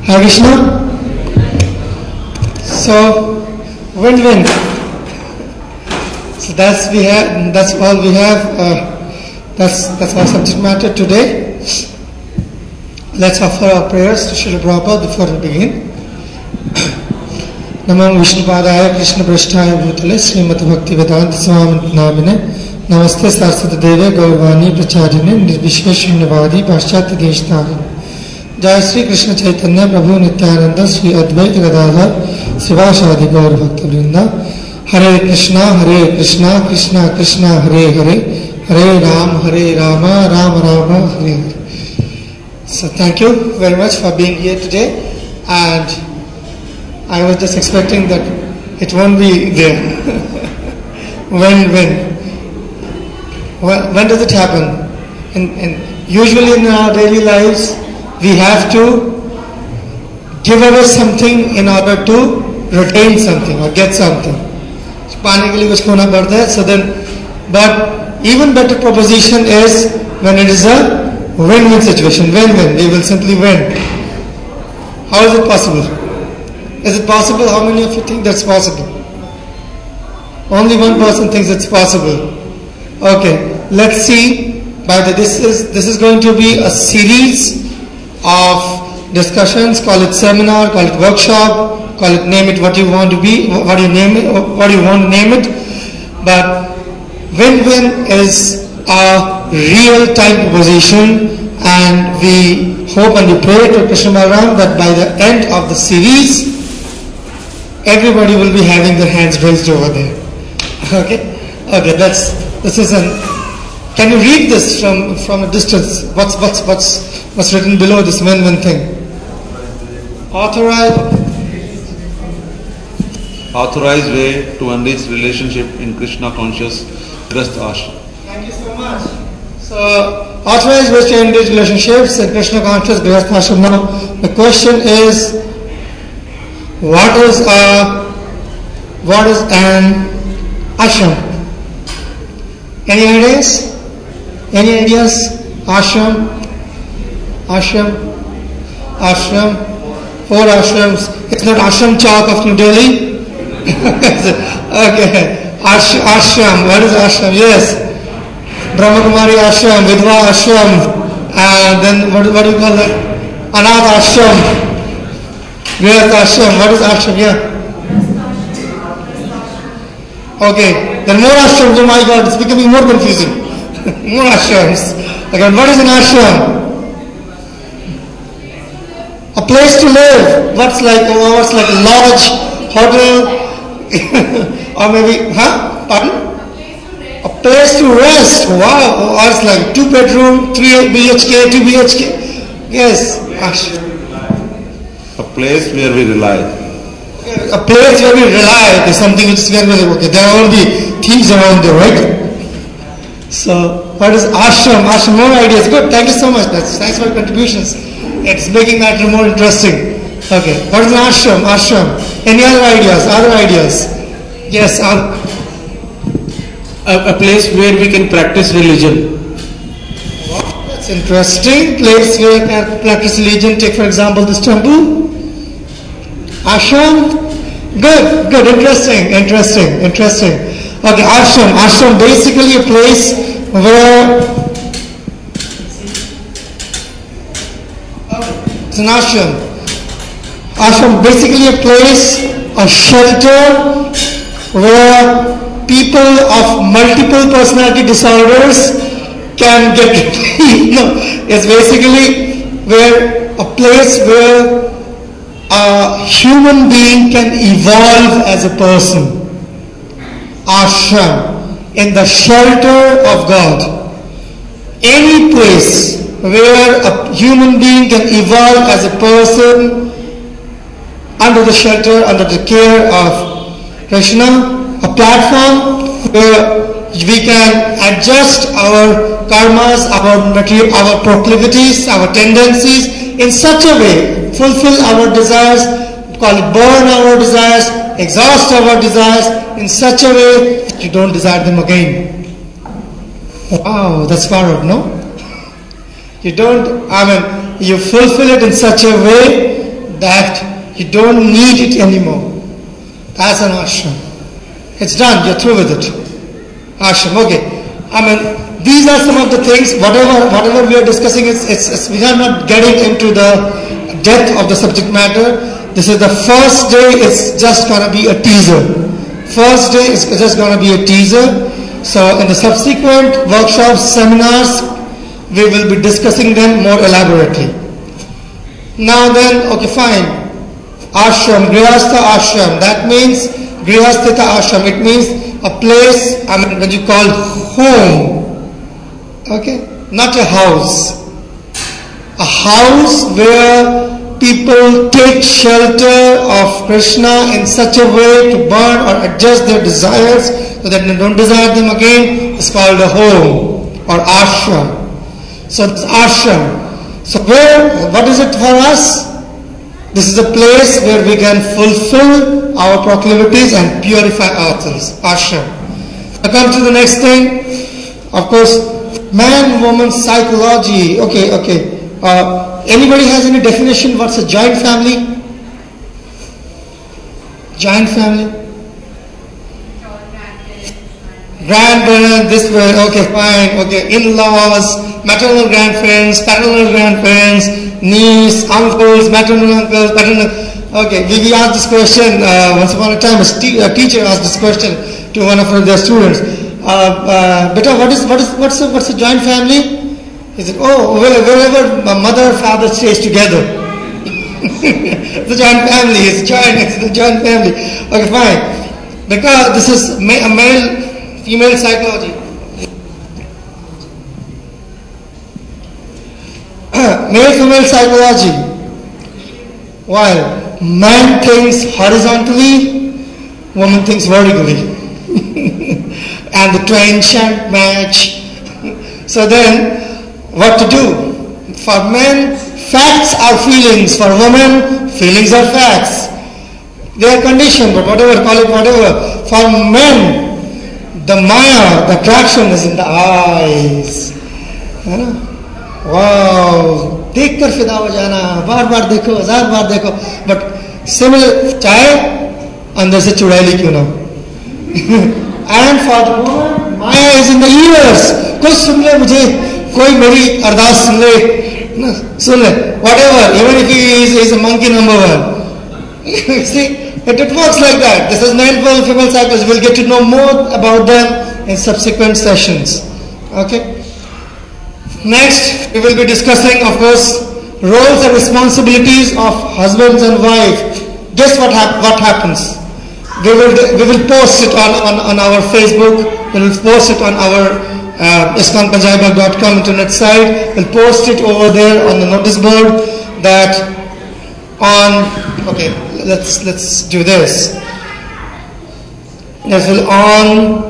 Hare Krishna. So, win-win. So that's all we have. That's our subject matter today. Let's offer our prayers to Srila Prabhupada before we begin. Namo Vishnupadaya Krishna Prasthaya Bhutale Srimati Bhakti Vedanta Swami Namine Namaste Saraswati Deve Gaurvani Pracharine Nirvisheshunyavadi Paschatya Deshtharine Jai Sri Krishna Chaitanya Prabhu Nityananda Sri Advaita Gadadhar Sivasadi Gaur Bhakta Vrinda Hare Krishna Krishna Krishna Hare Hare Hare Rama Rama Rama Hare Hare. So thank you very much for being here today, and I was just expecting that it won't be there. When does it happen? Usually in our daily lives, we have to give away something in order to retain something or get something. So then, but even better proposition is when it is a win-win situation. Win-win. We will simply win. How is it possible? Is it possible? How many of you think that's possible? Only one person thinks it's possible. Okay, let's see. This is going to be a series of discussions. Call it seminar, call it workshop, call it, name it what you want to be, what you want to name it. But win-win is a real-time proposition, and we hope and we pray to Krishna Balaram that by the end of the series, everybody will be having their hands raised over there. Okay, this is an. Can you read this from a distance? What's written below this win-win thing? Authorized way to enrich relationship in Krishna conscious Grihastha Ashram. Thank you so much. So, authorized ways to enrich relationships in Krishna conscious Grihastha Ashram. Now, the question is, what is an ashram? Any ideas? Ashram. 4 ashrams. It's not Ashram Chowk of New Delhi. Okay. Ashram. What is ashram? Yes. Brahma Kumari Ashram, Vidva Ashram, and then what do you call that? Anath Ashram. Grihastha Ashram. What is ashram? Yeah. Okay. Then more ashrams. Oh my God, it's becoming more confusing. More ashrams. Again, what is an ashram? A place to live. What's like a lodge, hotel, or maybe, Pardon? A place to rest. Wow. Or it's like 2-bedroom, 3 BHK, 2 BHK. Yes. A place where we rely. A place where we rely is something which is very, okay. There are all the themes around there, right? So, what is ashram? Ashram, more ideas. Good. Thank you so much. Thanks for your contributions. It's making matter more interesting. Okay. What is an ashram? Ashram. Any other ideas? Yes. A place where we can practice religion. Wow, that's interesting. Place where we can practice religion. Take for example this temple. Ashram. Good. Interesting. Okay, ashram. Ashram basically a place where it's an ashram. Ashram basically a place, a shelter where people of multiple personality disorders can get it's basically a place where a human being can evolve as a person. Ashram, in the shelter of God. Any place where a human being can evolve as a person under the shelter, under the care of Krishna. A platform where we can adjust our karmas, our proclivities, our tendencies in such a way, fulfill our desires, call it burn our desires, exhaust our desires in such a way that you don't desire them again. Wow, that's far out, no? You fulfill it in such a way that you don't need it anymore. That's an ashram. It's done, you're through with it. Ashram, okay. I mean, these are some of the things, whatever we are discussing, we are not getting into the depth of the subject matter. This is the first day, it's just going to be a teaser. First day is just going to be a teaser. So in the subsequent workshops, seminars, we will be discussing them more elaborately. Now then, okay, fine. Ashram, Grihastha Ashram, that means Grihasthita Ashram. It means a place, what you call home. Okay? Not a house. A house where people take shelter of Krishna in such a way to burn or adjust their desires so that they don't desire them again. It's called a home or ashram. So it's ashram. So what is it for us? This is a place where we can fulfill our proclivities and purify ourselves. Ashram. I come to the next thing. Of course, man-woman psychology. Okay. Anybody has any definition? What's a joint family? Joint family? Grandparents, this way, okay, fine, okay. In-laws, maternal grandparents, paternal grandparents, niece, uncles, maternal uncles, paternal. Okay, we asked this question once upon a time. A teacher asked this question to one of their students. Beta, what's a joint family? He said, wherever my mother and father stays together. It's a joint family, it's a joint family. Okay, fine. Because this is a male-female psychology. Male-female psychology. While man thinks horizontally, woman thinks vertically. And the twain shan't match. So then, what to do? For men, facts are feelings. For women, feelings are facts. They are conditioned, but whatever, call it whatever. For men, the maya, the attraction is in the eyes. Wow! देख कर फिदा हो जाना, बार बार देखो, हजार बार देखो. But similar, चाहे अंदर से चुड़ैली क्यों ना. And for the woman, maya is in the ears. कोई सुन ले मुझे, कोई मेरी अरदास सुन ले, whatever, even if he is a monkey number one. See, it works like that. This is male female cycles. We'll get to know more about them in subsequent sessions. Okay. Next, we will be discussing, of course, roles and responsibilities of husbands and wife. Guess what happens? We will post it on our Facebook. We will post it on our iskonpunjabi.com internet site. We'll post it over there on the notice board that let's do this. On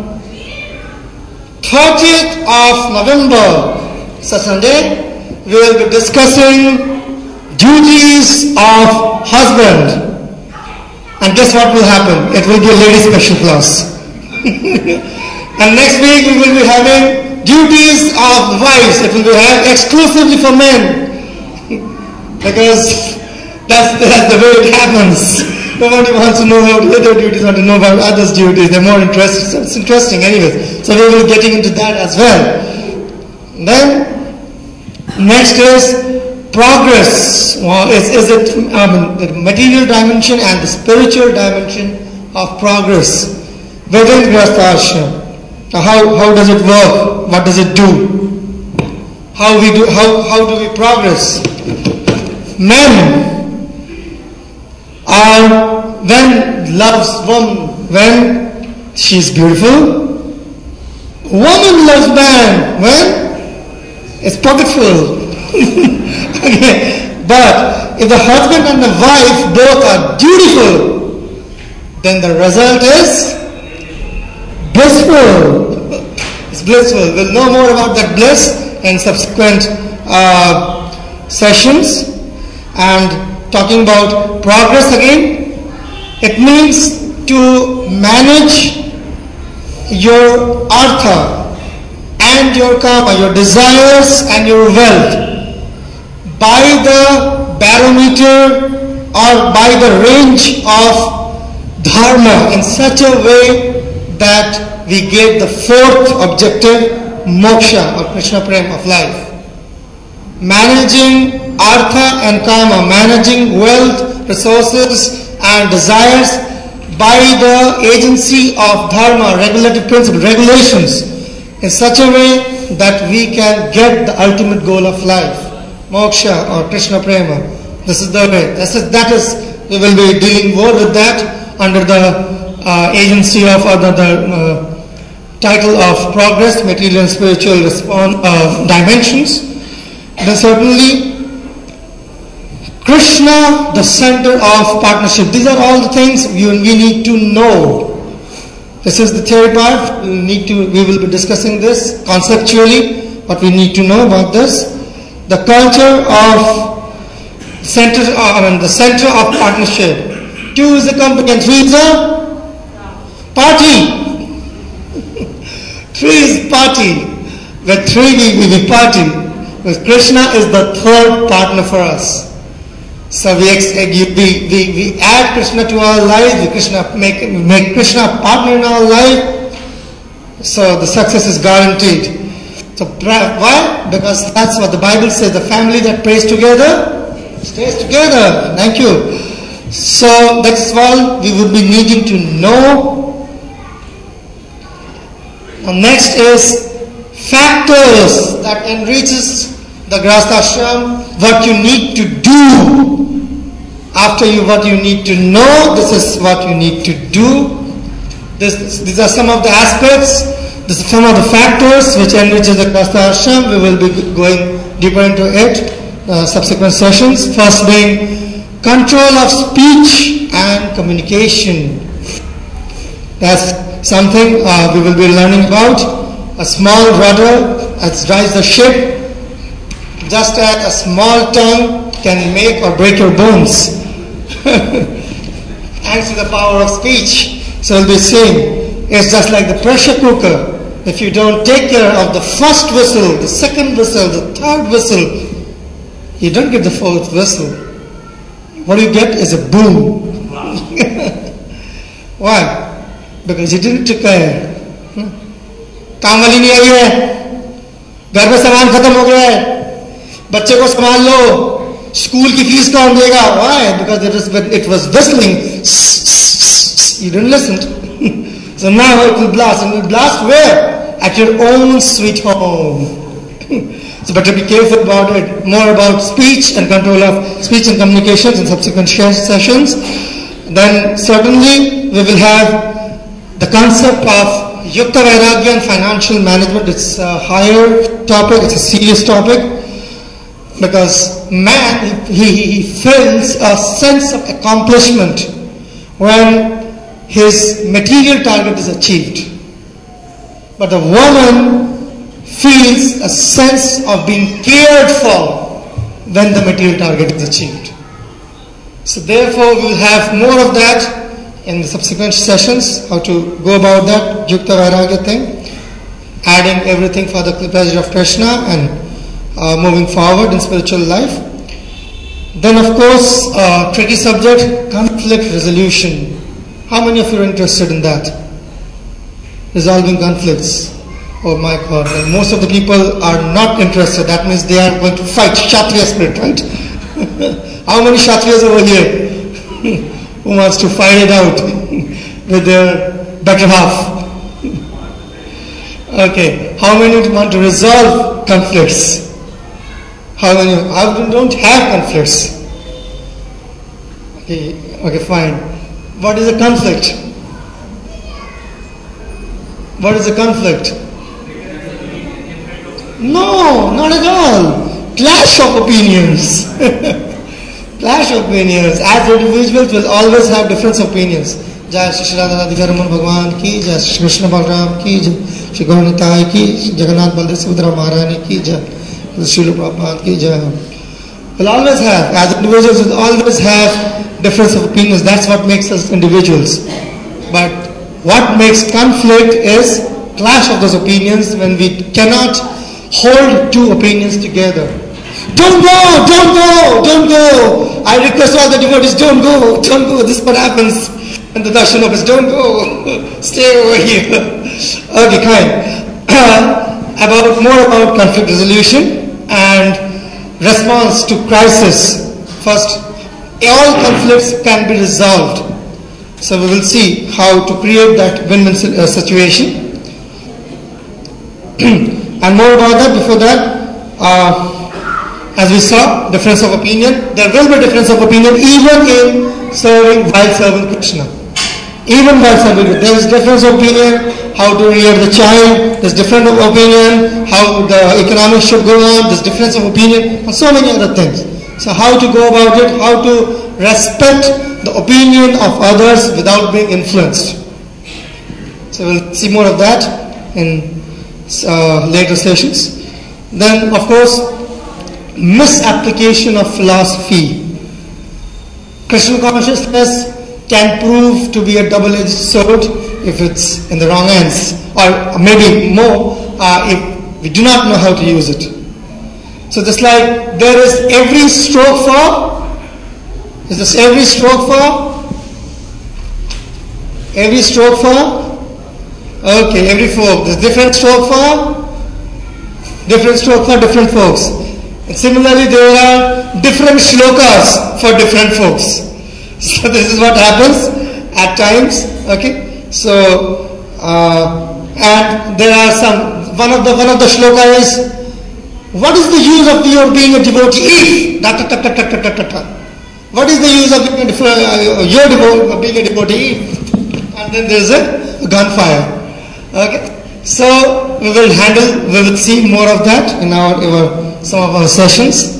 30th of November, Sunday, we will be discussing duties of husband. And guess what will happen? It will be a lady special class. And next week we will be having duties of wives. It will be exclusively for men. Because that's the way it happens. Nobody wants to know about other duties, want to know about others' duties. They're more interested. So it's interesting anyways. So we will be getting into that as well. Then, next is progress. Is it the material dimension and the spiritual dimension of progress within Grihastha Ashram? How does it work? What does it do? How do we progress? Men are when loves woman when she's beautiful. Woman loves man when it's pocketful. Okay. But if the husband and the wife both are dutiful, then the result is blissful. It's blissful. We'll know more about that bliss in subsequent sessions. And talking about progress again, it means to manage your artha and your karma, your desires and your wealth by the barometer or by the range of dharma in such a way that we get the fourth objective, moksha or Krishna prema of life. Managing artha and kama, managing wealth, resources and desires by the agency of dharma, regulative principle, regulations, in such a way that we can get the ultimate goal of life, moksha or Krishna prema. This is the way. That is, we will be dealing more with that under the agency of the title of progress, material and spiritual dimensions. Then certainly Krishna, the center of partnership. These are all the things we need to know. This is the theory part. We will be discussing this conceptually, what we need to know about this. The culture of the center of partnership. 2 is a company and 3 is a party. 3 is party. With 3 we will party. Because Krishna is the third partner for us. So we add Krishna to our life, make Krishna a partner in our life, so the success is guaranteed. So why? Because that's what the Bible says, the family that prays together, stays together. Thank you. So that's all we will be needing to know. Now next is factors that enriches the Grahastha ashram, what you need to do. After what you need to know, this is what you need to do. These are some of the aspects, these are some of the factors which enriches the Grahastha ashram. We will be going deeper into it, subsequent sessions. First being control of speech and communication. That's something we will be learning about. A small rudder that drives the ship, just as a small tongue can make or break your bones. Thanks to the power of speech. So we'll be saying, it's just like the pressure cooker. If you don't take care of the first whistle, the second whistle, the third whistle, you don't get the fourth whistle. What you get is a boom. Why? Because you didn't take care. काम वाली नहीं आई है, घर में सामान खत्म हो गया है, बच्चे को संभाल लो, स्कूल की फीस कौन देगा? Why? Because it was whistling. You didn't listen. So now it will blast. And it will blast where? At your own sweet home. So better be careful about it. More about speech and control of speech and communications in subsequent sessions. Then certainly we will have the concept of Yukta Vairagya and financial management. It's a higher topic, it's a serious topic, because man, he feels a sense of accomplishment when his material target is achieved. But the woman feels a sense of being cared for when the material target is achieved. So therefore we will have more of that in the subsequent sessions, how to go about that Yukta Vairagya thing, adding everything for the pleasure of Krishna and moving forward in spiritual life. Then of course, tricky subject, conflict resolution. How many of you are interested in that? Resolving conflicts. Oh my God, and most of the people are not interested. That means they are going to fight, Kshatriya spirit, right? How many Kshatriyas over here? Who wants to fight it out with their better half? Okay. How many want to resolve conflicts? How many don't have conflicts? Okay, fine. What is a conflict? What is a conflict? No, not at all. Clash of opinions. Clash of opinions. As individuals will always have different opinions. Jai Shri Radha Radhikaran Bhagwan ki, Jai Shri Krishna Balaram ki, Jai Shri Gaura Nitai ki, Jagannath Baldev Subhadra Maharani ki, Jai Srila Prabhupada ki, Jai. Will always have, as individuals will always have difference of opinions. That's what makes us individuals. But what makes conflict is clash of those opinions when we cannot hold two opinions together. Don't go, don't go, don't go. I request all the devotees, don't go, don't go. This is what happens. And the darshan opens, don't go, stay over here. Okay, kind. More about conflict resolution and response to crisis. First, all conflicts can be resolved. So we will see how to create that win-win situation. And more about that, before that, as we saw, difference of opinion. There will be difference of opinion even in serving while serving Krishna. Even while serving, there is difference of opinion how to rear the child. There's difference of opinion how the economics should go on. There's difference of opinion on so many other things. So how to go about it? How to respect the opinion of others without being influenced. So we'll see more of that in later sessions. Then, of course, misapplication of philosophy. Krishna consciousness can prove to be a double-edged sword if it's in the wrong hands, or maybe more if we do not know how to use it. So just like there is every stroke for, is this every stroke for? Every stroke for? Okay, every folk. There's different stroke for? Different stroke for different folks. And similarly, there are different shlokas for different folks. So this is what happens at times. Okay. So and there are some. One of the shloka is, what is the use of your being a devotee if? What is the use of being a devotee if? And then there is a gunfire. Okay. So we will see more of that in some of our sessions.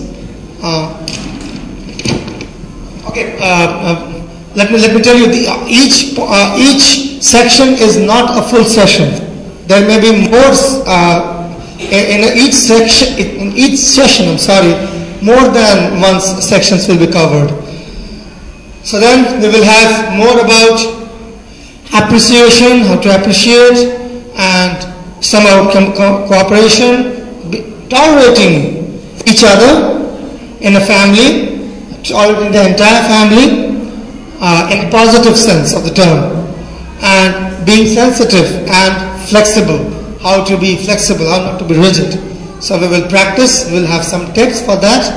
Let me tell you, each section is not a full session. There may be more in each section. In each session, more than one sections will be covered. So then we will have more about appreciation, how to appreciate, and some outcome cooperation, tolerating each other in a family, tolerating the entire family in a positive sense of the term, and being sensitive and flexible, how to be flexible, how not to be rigid. So we will practice, we will have some tips for that,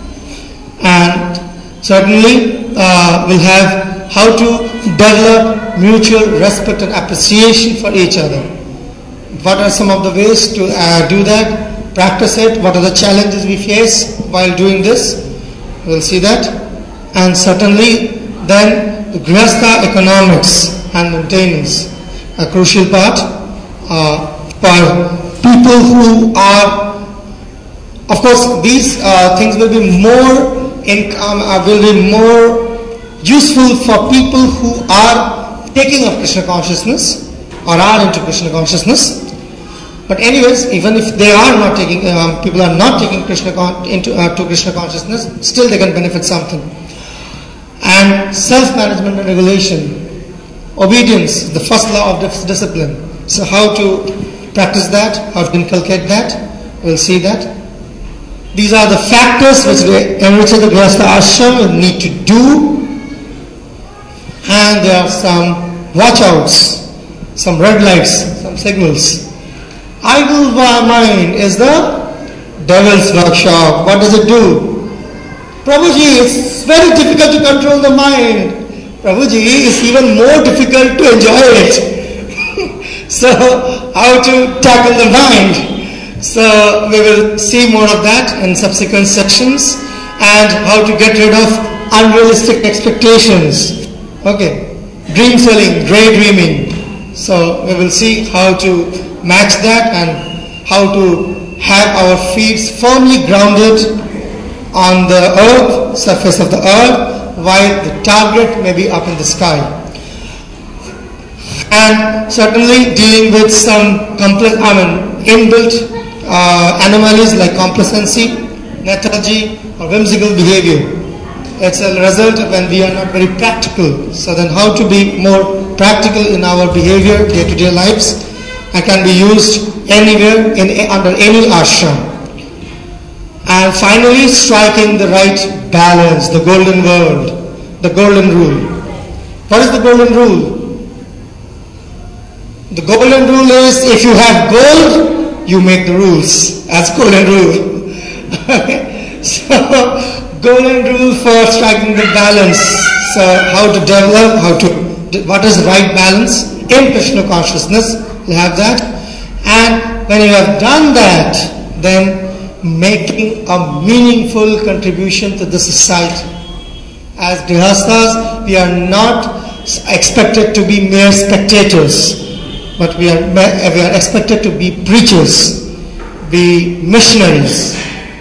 and certainly we'll have how to develop mutual respect and appreciation for each other. What are some of the ways to do that? Practice it. What are the challenges we face while doing this? We'll see that. And certainly then the Grihastha economics and maintenance, a crucial part for people who are, of course, these things will be more useful for people who are taking up Krishna consciousness or are into Krishna consciousness. But anyways, even if they are not taking, people are not taking Krishna to Krishna consciousness, still they can benefit something. And self-management and regulation, obedience, the first law of discipline. So how to practice that, how to inculcate that, we'll see that. These are the factors which the Grihastha ashram will need to do. And there are some watch-outs, some red lights, some signals. Idle mind is the devil's workshop. What does it do? Prabhuji, it's very difficult to control the mind. Prabhuji, it's even more difficult to enjoy it. So, how to tackle the mind? So, we will see more of that in subsequent sections, and how to get rid of unrealistic expectations. Okay, dream selling, daydreaming. So, we will see how to match that and how to have our feet firmly grounded on the earth, surface of the earth, while the target may be up in the sky. And certainly dealing with some inbuilt anomalies like complacency, lethargy, or whimsical behavior. It's a result when we are not very practical. So then how to be more practical in our behavior, day-to-day lives, and can be used anywhere, under any ashram. And finally, striking the right balance, the golden word, the golden rule. What is the golden rule? The golden rule is if you have gold, you make the rules. That's golden rule. So, golden rule for striking the balance. So, how to develop, what is the right balance in Krishna consciousness? You have that. And when you have done that, then making a meaningful contribution to the society. As grihasthas, we are not expected to be mere spectators, but we are expected to be preachers, be missionaries.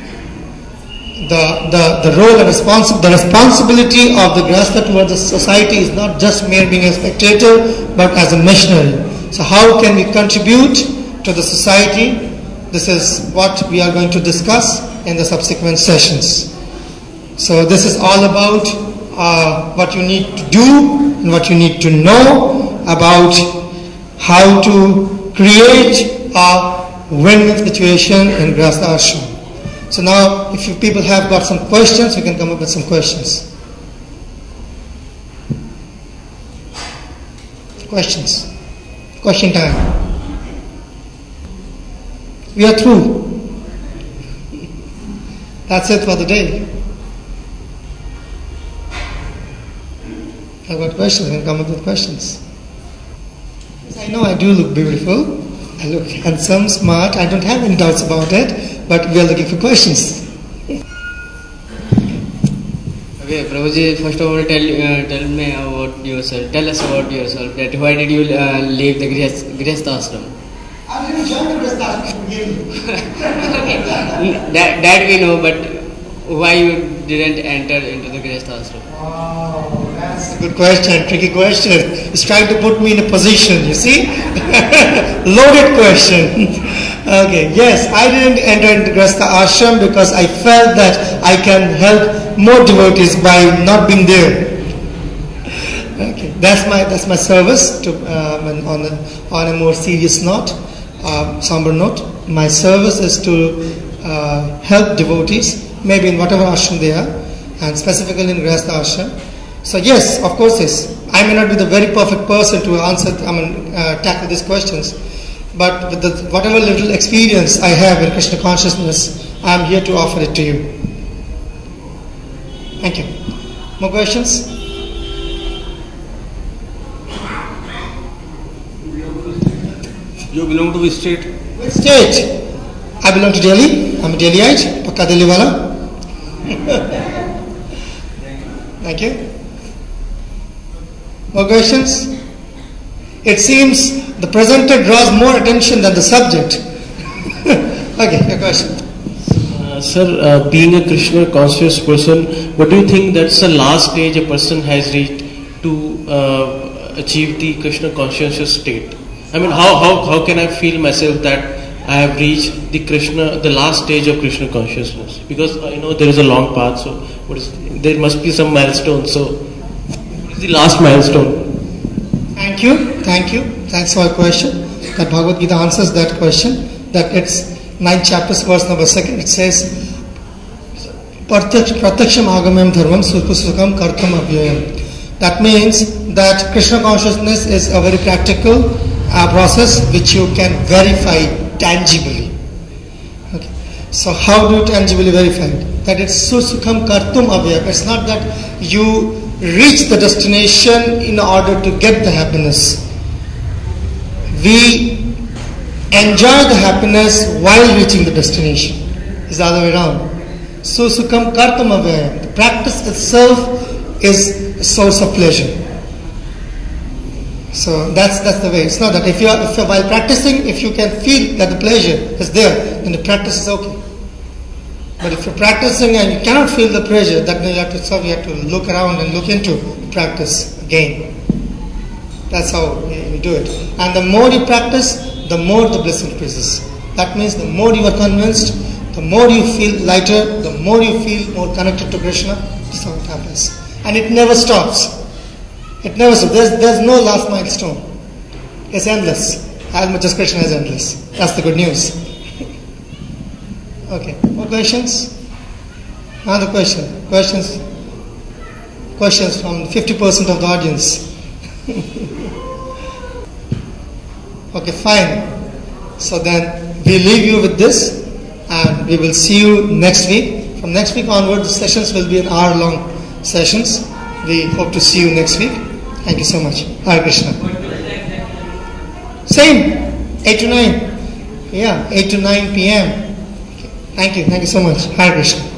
The role and the responsibility of the grihastha towards the society is not just mere being a spectator, but as a missionary. So how can we contribute to the society? This is what we are going to discuss in the subsequent sessions. So this is all about what you need to do and what you need to know about how to create a win-win situation in Grihastha Ashram. So now, if you people have got some questions, you can come up with some questions. Questions? Question time. We are through. That's it for the day. I've got questions. You can come up with questions. I know I do look beautiful. I look handsome, smart. I don't have any doubts about it. But we are looking for questions. Okay, Prabhuji, first of all, tell me about yourself. Tell us about yourself. That why did you leave the Grihastha Ashram? I didn't join the Grihastha Ashram. Okay. That we know, but why you didn't enter into the Grihastha Ashram? Oh, that's a good question, tricky question. It's trying to put me in a position, you see? Loaded question. Okay, yes, I didn't enter into Grihastha Ashram because I felt that I can help more devotees by not being there. Okay, that's my service to, on a more serious note, somber note. My service is to help devotees, maybe in whatever ashram they are, and specifically in Grihastha Ashram. So yes, of course, yes. I may not be the very perfect person to answer, tackle these questions, but with whatever little experience I have in Krishna consciousness, I am here to offer it to you. Thank you. More questions? You belong to which state? Which state? I belong to Delhi. I'm a Delhiite, Pakka Delhi wala. Thank you. More questions? It seems the presenter draws more attention than the subject. Okay, your question. Sir, being a Krishna conscious person, what do you think that's the last stage a person has reached to achieve the Krishna conscious state? I mean, how can I feel myself that I have reached the last stage of Krishna consciousness? Because I know there is a long path, so there must be some milestone. So, what is the last milestone? Thank you. Thanks for your question. That Bhagavad Gita answers that question. That it's 9th chapter, verse number 2. It says, Pratyaksham agamam dharmam sukham kartam avyayam. That means that Krishna consciousness is a very practical process which you can verify tangibly. Okay. So how do you tangibly verify it? That it's sukham kartam avyayam. It's not that you reach the destination in order to get the happiness. We enjoy the happiness while reaching the destination. It's the other way around. So sukham kartam avyayam. The practice itself is a source of pleasure. So that's the way. It's not that if you're while practicing, if you can feel that the pleasure is there, then the practice is okay. But if you're practicing and you cannot feel the pleasure, then you have to look around and look into the practice again. That's how we do it. And the more you practice, the more the bliss increases. That means the more you are convinced, the more you feel lighter, the more you feel more connected to Krishna. That's how it happens. And it never stops. It never stops. There's no last milestone. It's endless. As much as Krishna is endless. That's the good news. Okay. More questions? Another question. Questions from 50% of the audience. Okay, fine. So then we leave you with this, and we will see you next week. From next week onward, the sessions will be an hour-long sessions. We hope to see you next week. Thank you so much. Hare Krishna. Same, 8 to 9. Yeah, 8 to 9 p.m. Okay. Thank you so much. Hare Krishna.